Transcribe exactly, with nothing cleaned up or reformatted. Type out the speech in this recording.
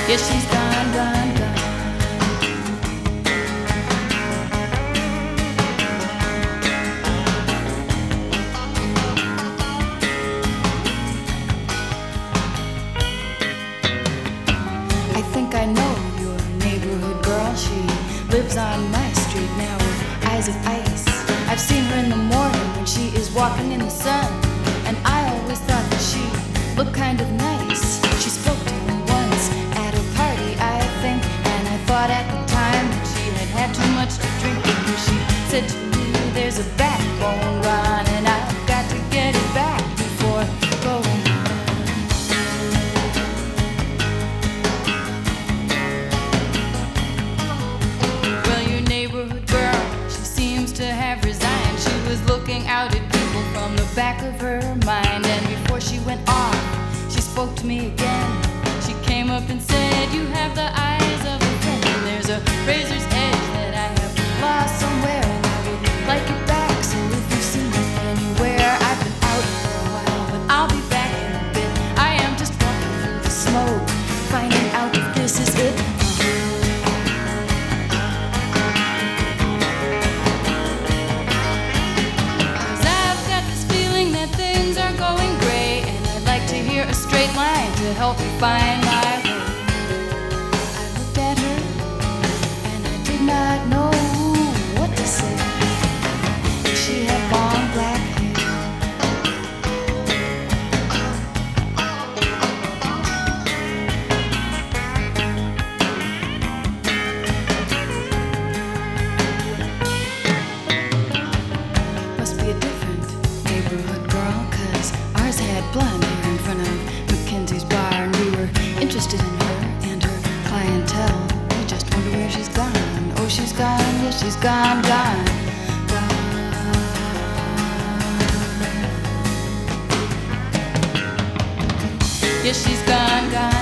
Yeah, she's gone, gone, gone. I think I know your neighborhood girl. She lives on my street now with eyes of ice. I've seen her in the morning when she is walking in the sun, and I always thought that she looked kind of nice. She spoke to me once at a party, I think, and I thought at the time that she had had too much to drink, because she said to me, there's a backbone run, and I've got to get it back before going. To have resigned, she was looking out at people from the back of her mind, and before she went off, she spoke to me again. She came up and said, you have the eyes of a friend, and there's a razor's edge that I have lost somewhere, and I would like it back. So if you see me anywhere, I've been out for a while, but I'll be back in a bit. I am just walking through the smoke, finding out if this is it. A straight line to help me find my way. I looked at her and I did not know what to say. She had long black hair. Must be a different neighborhood girl, 'cause ours had blonde hair in front of Mackenzie's bar, and we were interested in her and her clientele. We just wonder where she's gone. Oh, she's gone, yes, she's gone, gone, gone. Yes, she's gone, gone.